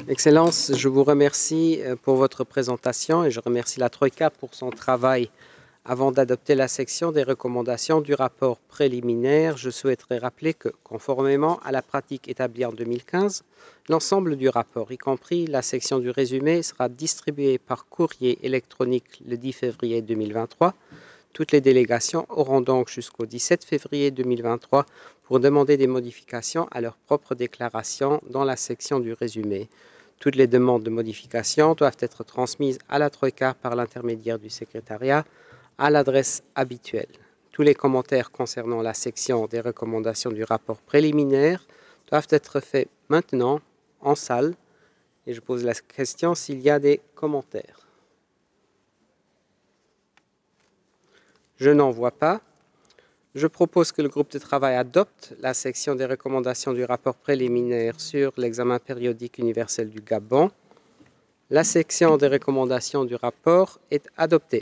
Excellence, je vous remercie pour votre présentation et je remercie la Troïka pour son travail. Avant d'adopter la section des recommandations du rapport préliminaire, je souhaiterais rappeler que, conformément à la pratique établie en 2015, l'ensemble du rapport, y compris la section du résumé, sera distribué par courrier électronique le 10 février 2023. Toutes les délégations auront donc jusqu'au 17 février 2023 pour demander des modifications à leur propre déclaration dans la section du résumé. Toutes les demandes de modification doivent être transmises à la Troïka par l'intermédiaire du secrétariat à l'adresse habituelle. Tous les commentaires concernant la section des recommandations du rapport préliminaire doivent être faits maintenant en salle. Et je pose la question s'il y a des commentaires. Je n'en vois pas. Je propose que le groupe de travail adopte la section des recommandations du rapport préliminaire sur l'examen périodique universel du Gabon. La section des recommandations du rapport est adoptée.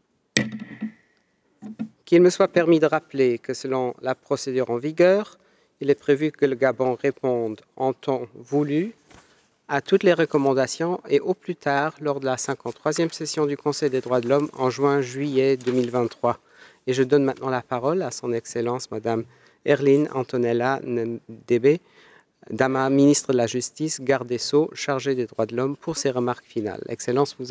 Qu'il me soit permis de rappeler que selon la procédure en vigueur, il est prévu que le Gabon réponde en temps voulu à toutes les recommandations et au plus tard lors de la 53e session du Conseil des droits de l'homme en juin-juillet 2023. Et je donne maintenant la parole à son Excellence Madame Erline Antonella Ndébé, Dama, ministre de la Justice, garde des Sceaux, chargée des droits de l'homme, pour ses remarques finales. Excellence, vous